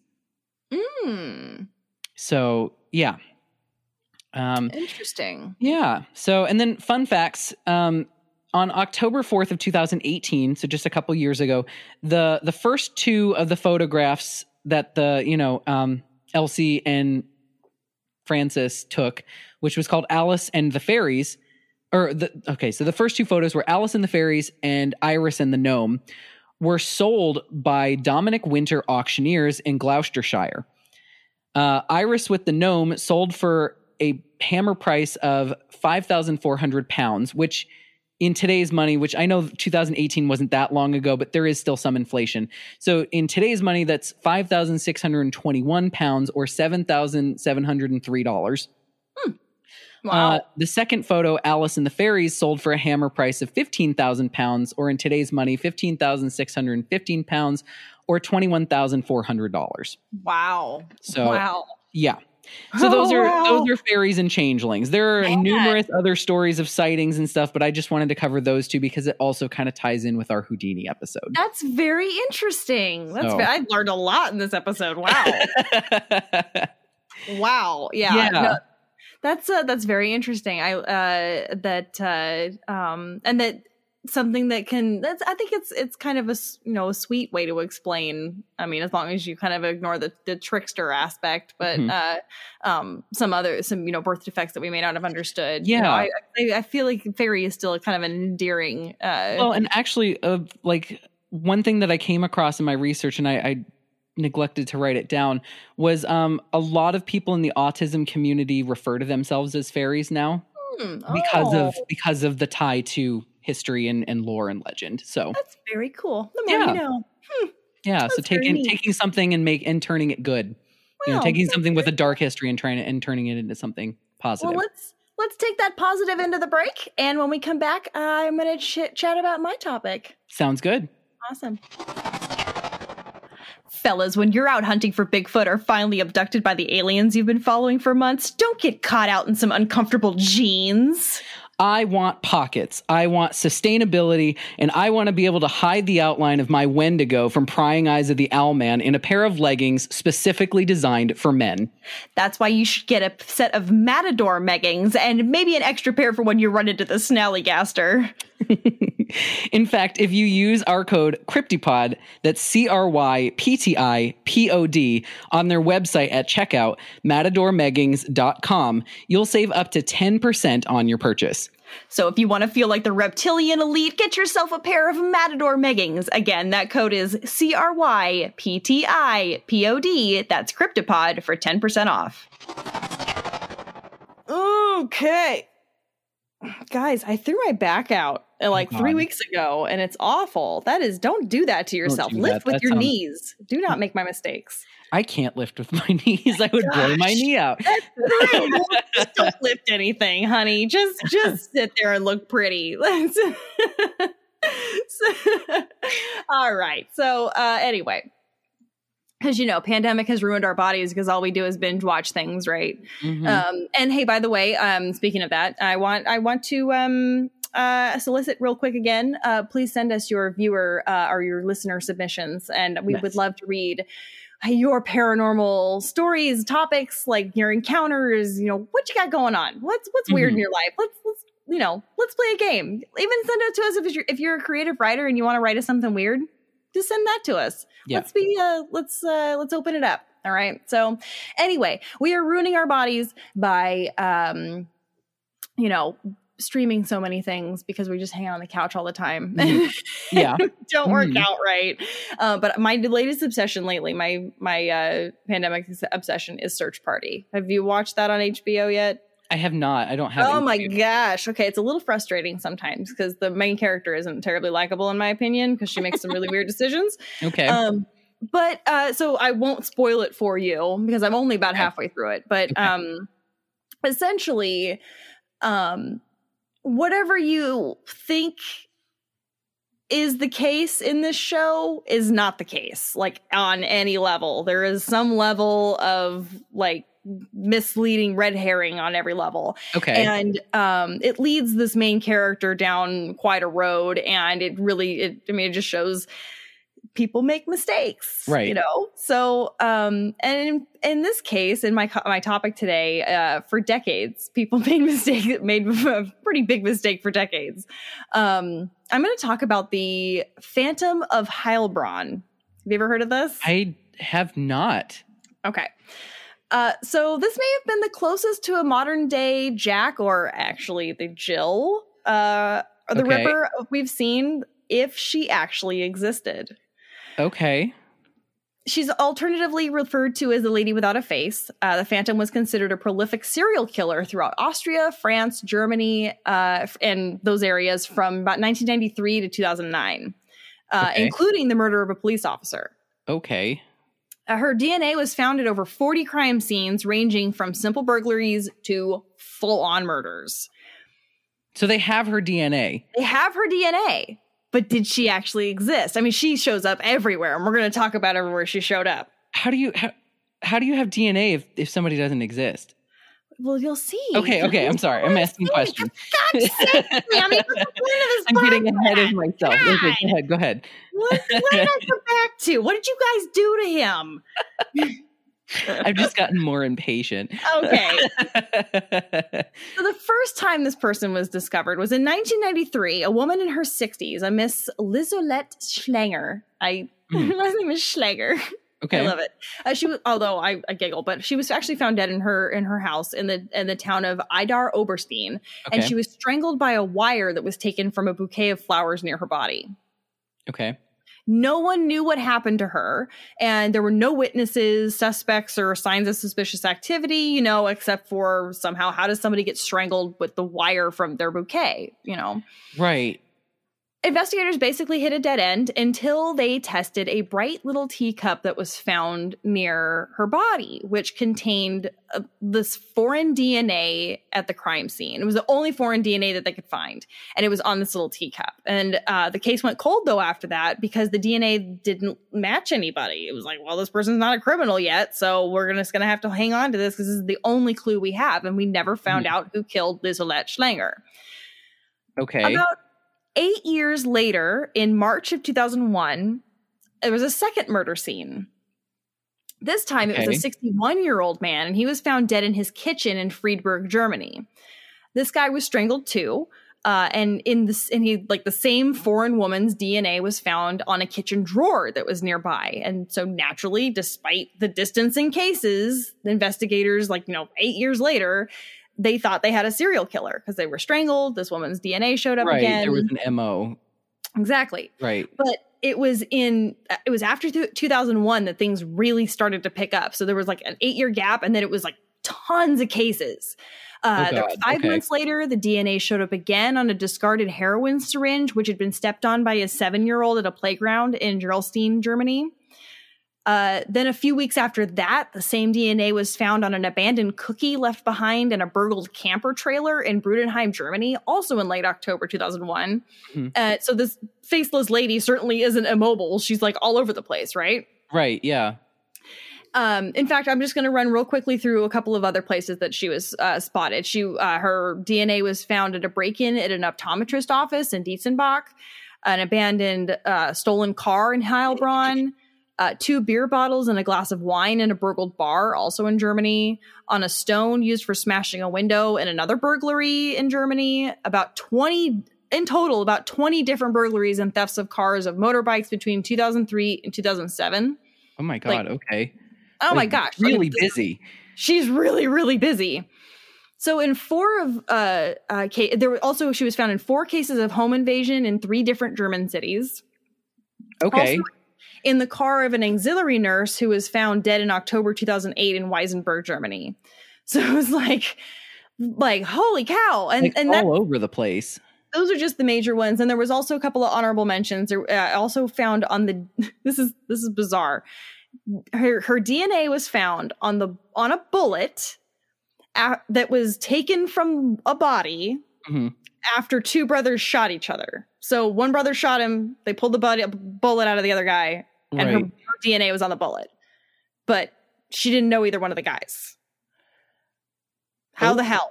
So, yeah. Interesting. Yeah. So, and then fun facts. On October 4th of 2018, so just a couple years ago, the first two of the photographs that Elsie and Francis took, which was called Alice and the Fairies, so the first two photos were Alice and the Fairies and Iris and the Gnome, were sold by Dominic Winter auctioneers in Gloucestershire. Iris with the Gnome sold for a hammer price of £5,400, which in today's money, which I know 2018 wasn't that long ago, but there is still some inflation. So in today's money, that's £5,621 or $7,703. Wow. The second photo, Alice and the Fairies, sold for a hammer price of £15,000, or in today's money, £15,615 or $21,400. Wow. So, yeah. So those are fairies and changelings. There are numerous other stories of sightings and stuff, but I just wanted to cover those two because it also kind of ties in with our Houdini episode. That's very interesting. I learned a lot in this episode. Wow. Wow. Yeah. No, that's very interesting. And that something that I think it's kind of a sweet way to explain. I mean, as long as you kind of ignore the trickster aspect, but some birth defects that we may not have understood. Yeah, I feel like fairy is still kind of an endearing. And actually, like one thing that I came across in my research, and I neglected to write it down, was a lot of people in the autism community refer to themselves as fairies now because of the tie to history and lore and legend. So that's very cool. The more you know. Yeah. That's so taking something and turning it good. Well, taking something with a dark history and turning it into something positive. Well, let's take that positive into the break, and when we come back, I'm going to chat about my topic. Sounds good. Awesome. Fellas, when you're out hunting for Bigfoot or finally abducted by the aliens you've been following for months, don't get caught out in some uncomfortable jeans. I want pockets, I want sustainability, and I want to be able to hide the outline of my Wendigo from prying eyes of the Owlman in a pair of leggings specifically designed for men. That's why you should get a set of Matador meggings and maybe an extra pair for when you run into the Snallygaster. In fact, if you use our code CryptiPod, that's CRYPTIPOD, on their website at checkout, matadormeggings.com, you'll save up to 10% on your purchase. So if you want to feel like the reptilian elite, get yourself a pair of Matador meggings. Again, that code is CRYPTIPOD. That's CryptiPod for 10% off. Okay. Guys, I threw my back out 3 weeks ago, and it's awful. Don't do that to yourself. Lift with your knees. Do not make my mistakes. I can't lift with my knees. I would blow my knee out. That's true. Just don't lift anything, honey. Just sit there and look pretty. All right. So anyway. because, you know, pandemic has ruined our bodies because all we do is binge watch things, right? Mm-hmm. And hey, by the way, speaking of that, I want to solicit real quick again. Please send us your viewer or your listener submissions, and we would love to read your paranormal stories, topics, like your encounters. You know, what you got going on? What's weird in your life? Let's play a game. Even send it to us if you're a creative writer and you want to write us something weird. Just send that to us. Yeah. Let's open it up. All right. So anyway, we are ruining our bodies by, streaming so many things because we just hang out on the couch all the time. Yeah. Don't work out right. But my latest obsession lately, my pandemic obsession is Search Party. Have you watched that on HBO yet? I have not. I don't have. Oh my gosh. Okay. It's a little frustrating sometimes because the main character isn't terribly likable in my opinion because she makes some really weird decisions. Okay. But so I won't spoil it for you because I'm only about halfway through it. But essentially, whatever you think is the case in this show is not the case, like on any level. There is some level of like misleading red herring on every level. Okay. And it leads this main character down quite a road, and it just shows people make mistakes, right? You know. So and in this case, in my topic today, for decades people made a pretty big mistake for decades. I'm going to talk about the Phantom of Heilbronn. Have you ever heard of this? I have not. Okay. So this may have been the closest to a modern day Jack, or actually the Jill, or the Ripper we've seen, if she actually existed. Okay. She's alternatively referred to as the Lady Without a Face. The Phantom was considered a prolific serial killer throughout Austria, France, Germany, and those areas from about 1993 to 2009, including the murder of a police officer. Okay. Her DNA was found at over 40 crime scenes, ranging from simple burglaries to full-on murders. So they have her DNA. They have her DNA. But did she actually exist? I mean, she shows up everywhere, and we're going to talk about everywhere she showed up. How do you have DNA if somebody doesn't exist? Well, you'll see. Okay. I'm sorry. I'm asking questions. For God's sake, Sammy, what's the point of this I'm getting ahead of myself. Okay, go ahead. What did I come back to? What did you guys do to him? I've just gotten more impatient. Okay. So the first time this person was discovered was in 1993. A woman in her 60s, a Miss Lisolette Schlanger. Her last name is Schlanger. Okay. I love it. She was, although I giggle, but she was actually found dead in her house in the town of Idar Oberstein, and she was strangled by a wire that was taken from a bouquet of flowers near her body. Okay. No one knew what happened to her, and there were no witnesses, suspects, or signs of suspicious activity, except for somehow, how does somebody get strangled with the wire from their bouquet, Right. Investigators basically hit a dead end until they tested a bright little teacup that was found near her body, which contained this foreign DNA at the crime scene. It was the only foreign DNA that they could find, and it was on this little teacup. And the case went cold, though, after that, because the DNA didn't match anybody. It was like, well, this person's not a criminal yet, so we're just going to have to hang on to this because this is the only clue we have, and we never found out who killed Lisolette Schlanger. Okay. About 8 years later, in March of 2001, there was a second murder scene. This time it was a 61-year-old man, and he was found dead in his kitchen in Friedberg, Germany. This guy was strangled too, and the same foreign woman's DNA was found on a kitchen drawer that was nearby. And so naturally, despite the distance in cases, the investigators, 8 years later, they thought they had a serial killer because they were strangled. This woman's DNA showed up again. There was an MO. Exactly. Right. But it was after 2001 that things really started to pick up. So there was an 8-year gap, and then it was tons of cases. 5 months later, the DNA showed up again on a discarded heroin syringe, which had been stepped on by a 7-year-old at a playground in Gerolstein, Germany. Then a few weeks after that, the same DNA was found on an abandoned cookie left behind in a burgled camper trailer in Brudenheim, Germany, also in late October 2001. Mm-hmm. So this faceless lady certainly isn't immobile. She's all over the place, right? Right, yeah. In fact, I'm just going to run real quickly through a couple of other places that she was spotted. Her DNA was found at a break-in at an optometrist office in Dietzenbach, an abandoned stolen car in Heilbronn, 2 beer bottles and a glass of wine in a burgled bar, also in Germany, on a stone used for smashing a window in another burglary in Germany, about 20 different burglaries and thefts of cars of motorbikes between 2003 and 2007. Oh my God. Okay. Oh my gosh. Really busy. She's really, really busy. So in 4 of she was found in 4 cases of home invasion in 3 different German cities. Okay. Also, in the car of an auxiliary nurse who was found dead in October 2008 in Weisenberg, Germany. So it was like holy cow. And all over the place. Those are just the major ones. And there was also a couple of honorable mentions. Also found on the, this is bizarre. Her DNA was found on a bullet that was taken from a body after 2 brothers shot each other. So one brother shot him. They pulled the bullet out of the other guy, and her DNA was on the bullet. But she didn't know either one of the guys. How the hell?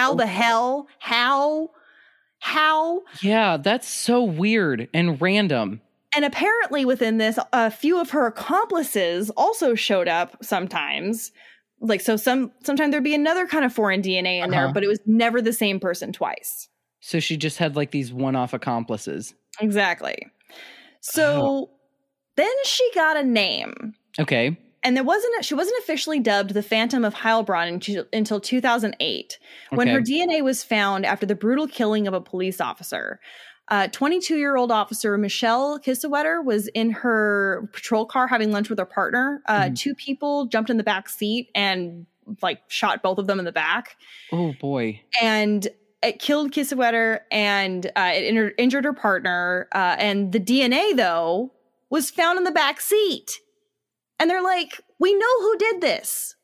How? Yeah, that's so weird and random. And apparently within this, a few of her accomplices also showed up sometimes. Like, so sometimes there'd be another kind of foreign DNA in there, but it was never the same person twice. So she just had like these one-off accomplices. Exactly. So then she got a name. Okay. And she wasn't officially dubbed the Phantom of Heilbronn until 2008, when her DNA was found after the brutal killing of a police officer. 22-year-old officer Michelle Kiesewetter was in her patrol car having lunch with her partner. 2 people jumped in the back seat and shot both of them in the back. Oh boy. And it killed Kiesewetter and it injured her partner. And the DNA though was found in the back seat. And they're like, we know who did this.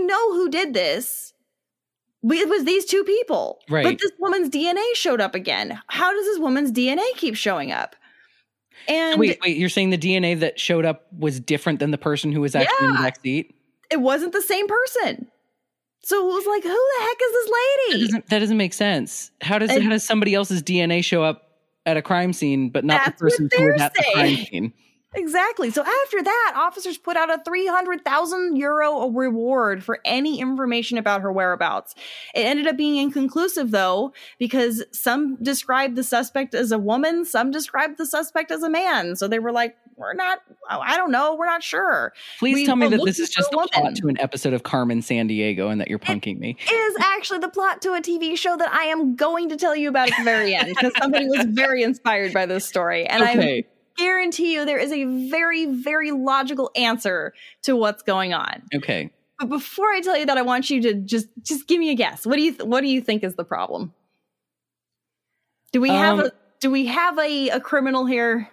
It was these 2 people. Right. But this woman's DNA showed up again. How does this woman's DNA keep showing up? And wait, you're saying the DNA that showed up was different than the person who was actually in the back seat? It wasn't the same person. So it was like, who the heck is this lady? That doesn't make sense. How does somebody else's DNA show up at a crime scene, but not the person who was at the crime scene? Exactly. So after that, officers put out a 300,000 euro reward for any information about her whereabouts. It ended up being inconclusive, though, because some described the suspect as a woman, some described the suspect as a man. So they were like, I don't know, we're not sure. Please tell me that this is just the plot to an episode of Carmen Sandiego and that you're punking me. It is actually the plot to a TV show that I am going to tell you about at the very end, because somebody was very inspired by this story. And I guarantee you there is a very, very logical answer to what's going on. Okay. But before I tell you that, I want you to just give me a guess. What do you think is the problem? Do we have a criminal here?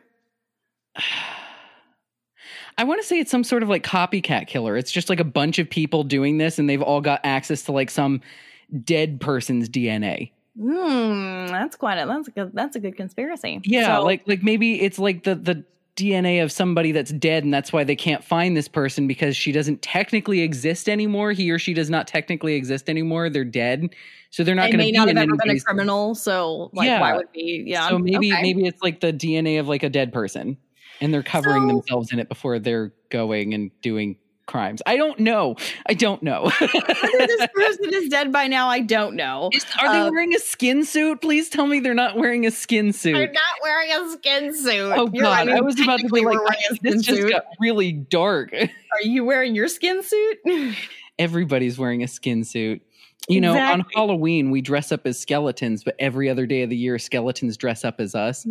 I want to say it's some sort of copycat killer. It's just a bunch of people doing this and they've all got access to some dead person's DNA. That's a good conspiracy. Yeah, so, maybe it's the DNA of somebody that's dead, and that's why they can't find this person because she doesn't technically exist anymore. He or she does not technically exist anymore. They're dead, so they're not going to be. May not have ever been a criminal, so why would be? Yeah. So maybe it's the DNA of a dead person, and they're covering themselves in it before they're going and doing crimes. I don't know. Whether this person is dead by now, I don't know. Are they wearing a skin suit? Please tell me they're not wearing a skin suit. They're not wearing a skin suit. Oh God, I was about to be this just got really dark. Are you wearing your skin suit? Everybody's wearing a skin suit. You know, on Halloween, we dress up as skeletons, but every other day of the year, skeletons dress up as us.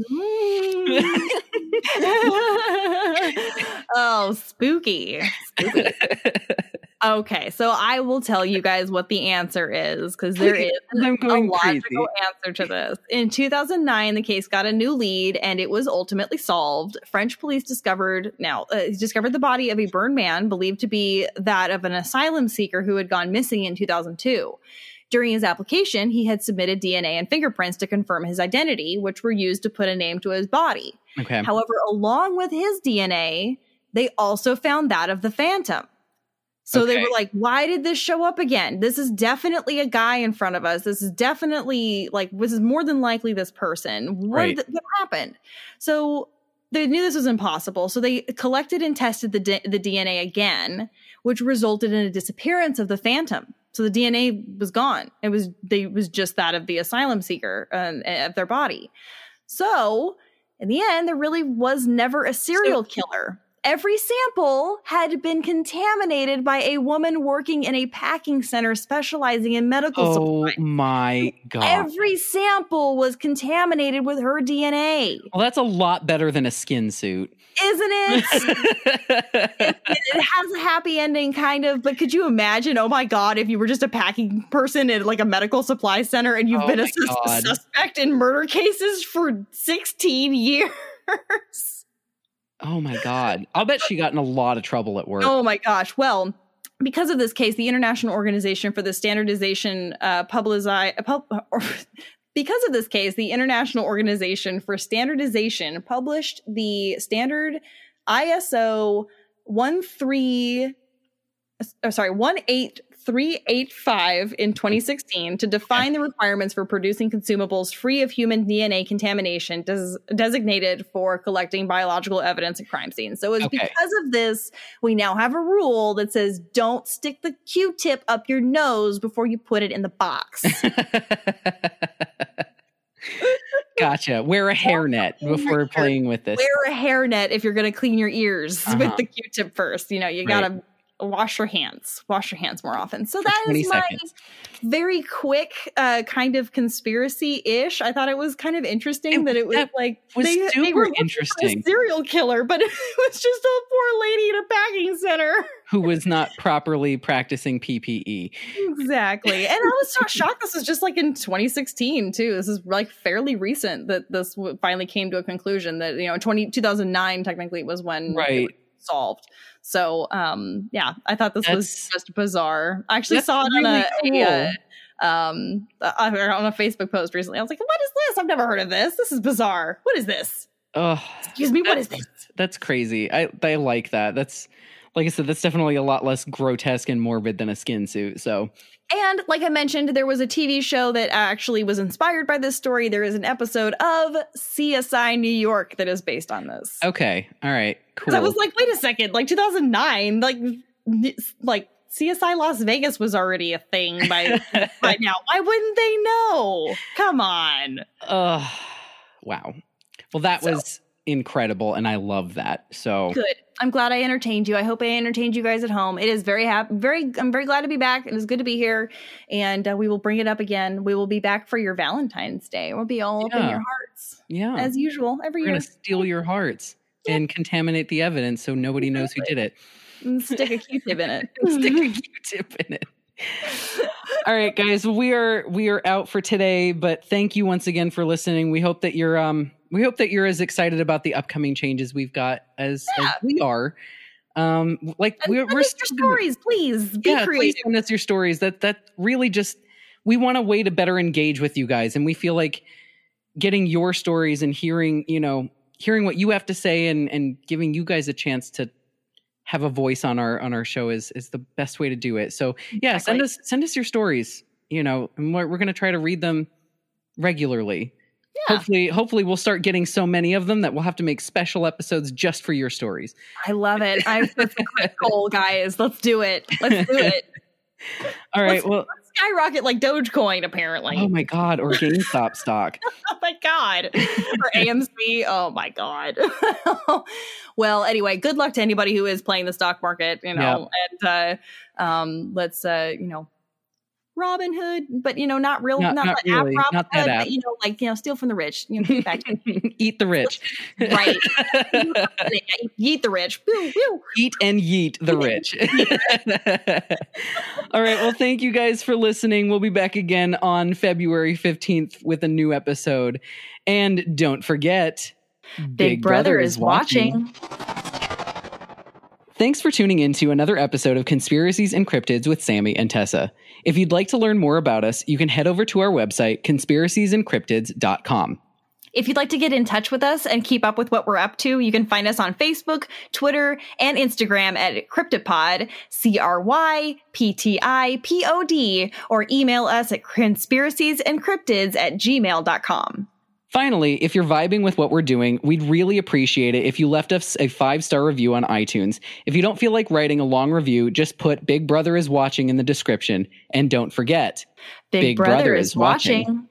Oh, spooky. Okay, so I will tell you guys what the answer is, because there is a logical answer to this. In 2009, the case got a new lead, and it was ultimately solved. French police discovered the body of a burned man believed to be that of an asylum seeker who had gone missing in 2002. During his application, he had submitted DNA and fingerprints to confirm his identity, which were used to put a name to his body. Okay. However, along with his DNA, they also found that of the Phantom. So they were like, why did this show up again? This is definitely a guy in front of us. This is definitely this is more than likely this person. What happened? So they knew this was impossible. So they collected and tested the DNA again, which resulted in a disappearance of the phantom. So the DNA was gone. It was just that of the asylum seeker of their body. So in the end, there really was never a serial killer. Every sample had been contaminated by a woman working in a packing center specializing in medical supplies. Oh my God. Every sample was contaminated with her DNA. Well, that's a lot better than a skin suit. Isn't it? It has a happy ending, kind of, but could you imagine, oh my God, if you were just a packing person at like a medical supply center and you've been a suspect in murder cases for 16 years? Oh my God. I'll bet she got in a lot of trouble at work. Oh my gosh. Well, because of this case, the International Organization for the Standardization because of this case, the International Organization for Standardization published the standard ISO 18385 in 2016 to define the requirements for producing consumables free of human DNA contamination designated for collecting biological evidence at crime scenes. So it's because of this, we now have a rule that says don't stick the Q-tip up your nose before you put it in the box. Gotcha. Wear a hairnet before playing with this. Wear a hairnet if you're going to clean your ears with the Q-tip first. You got to wash your hands more often. So that is my very quick kind of conspiracy-ish. I thought it was kind of interesting that it was they were interesting. A serial killer, but it was just a poor lady in a packing center who was not properly practicing PPE. Exactly. And I was so shocked. This was just like in 2016 too. This is like fairly recent that this finally came to a conclusion that, 2009 technically was when it was solved. So, I thought this was just bizarre. I actually saw it on a Facebook post recently. I was like, what is this? I've never heard of this. This is bizarre. What is this? Excuse me. What is this? That's crazy. I like that. That's, like I said, that's definitely a lot less grotesque and morbid than a skin suit. So, and like I mentioned, there was a TV show that actually was inspired by this story. There is an episode of CSI New York that is based on this. Okay. All right. Cool. I was like, wait a second, like 2009, like CSI Las Vegas was already a thing by now. Why wouldn't they know? Come on. Wow. Well, that was incredible, and I love that. So good. I'm glad I entertained you. I hope I entertained you guys at home. It is I'm very glad to be back. It is good to be here, and we will bring it up again. We will be back for your Valentine's Day. We'll be all up in your hearts, as usual every year. We're gonna steal your hearts and contaminate the evidence so nobody knows who did it. And stick a Q-tip in it. Stick a Q-tip in it. All right, guys, we are out for today, but thank you once again for listening. We hope that you're as excited about the upcoming changes we've got as we are. We're your stories, please. Be creative. Please send us your stories. That really just, we want a way to better engage with you guys, and we feel like getting your stories and hearing what you have to say and giving you guys a chance to have a voice on our show is the best way to do it. So exactly. send us your stories, and we're going to try to read them regularly. Yeah. Hopefully we'll start getting so many of them that we'll have to make special episodes just for your stories. I love it. That's a quick goal, guys. Let's do it. All right. Let's skyrocket like Dogecoin, apparently. Oh my God. Or GameStop stock. Oh my God. Or AMC. Oh my God. Well, anyway, good luck to anybody who is playing the stock market, and let's Robin Hood, but not real, not that really. App Robin not that Hood, app. But steal from the rich, get back to eat the rich. Right. Yeet the rich. Woo, woo. Eat and yeet the rich. All right. Well, thank you guys for listening. We'll be back again on February 15th with a new episode. And don't forget, Big Brother is watching. Thanks for tuning in to another episode of Conspiracies and Cryptids with Sammy and Tessa. If you'd like to learn more about us, you can head over to our website, conspiraciesandcryptids.com. If you'd like to get in touch with us and keep up with what we're up to, you can find us on Facebook, Twitter, and Instagram at Cryptipod, CRYPTIPOD, or email us at conspiraciesandcryptids@gmail.com. Finally, if you're vibing with what we're doing, we'd really appreciate it if you left us a 5-star review on iTunes. If you don't feel like writing a long review, just put Big Brother is watching in the description. And don't forget, Big Brother is watching.